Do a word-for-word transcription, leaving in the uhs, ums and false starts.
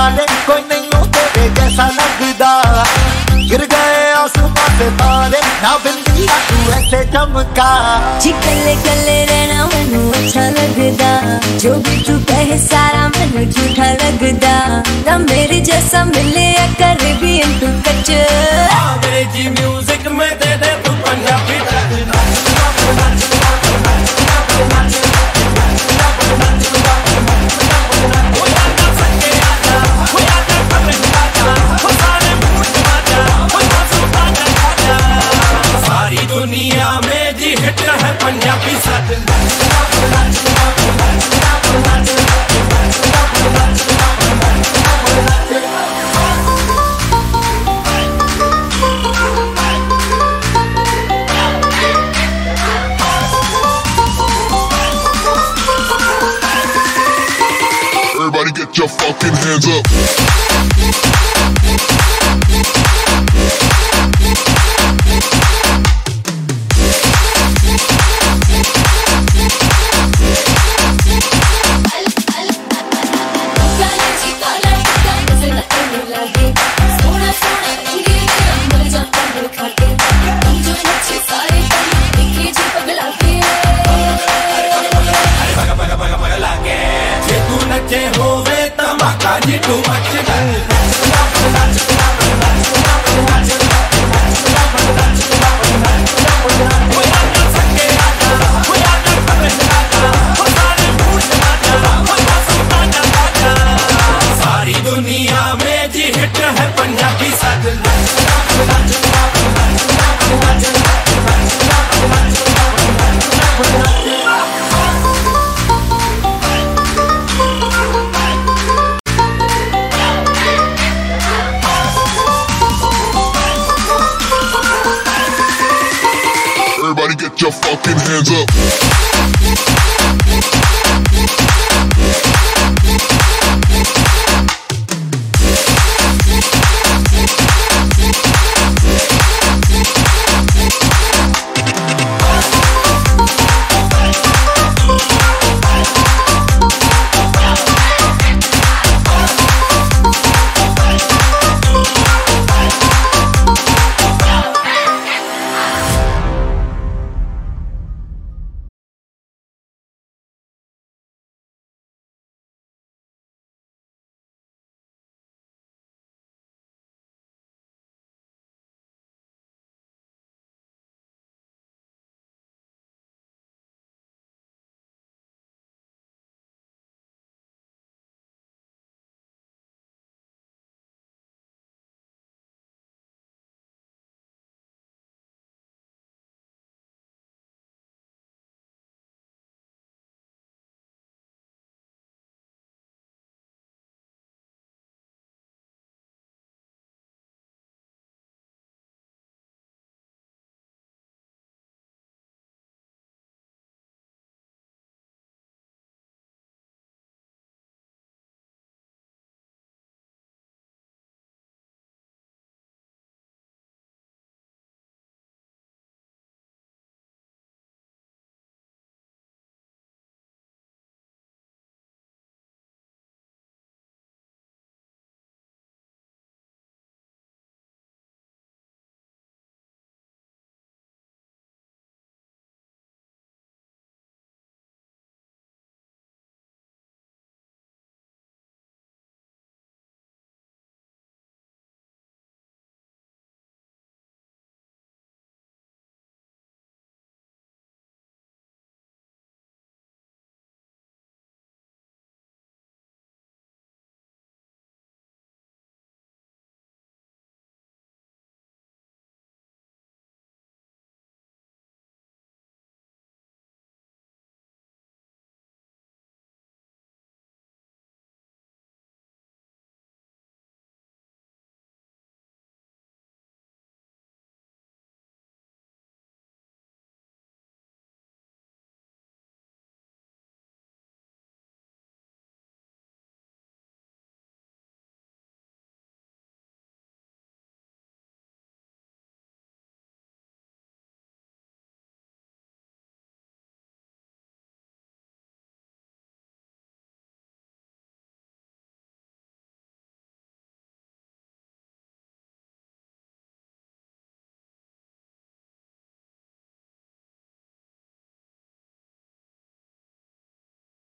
वाले कोई नहीं तेरे जैसा लगदा। गिर गए आसमां से तारे ना बिंदिया तू ऐसे चमका। जी कल्ले कल्ले रहना मैनू अच्छा लगदा, जो भी तू कहे सारा मैनू झूठा लगदा। ना मेरे जैसा मिले कर भी इंटू कच अंग्रेजी म्यूजिक में दे दे तू पंजाबी सारी दुनिया में जी हिट है पंजाबी साथ। Everybody get your fucking hands up. होवे तमाका जी तू मच सारी दुनिया में जी हिट है पंजाबी साथ। Everybody get your fucking hands up.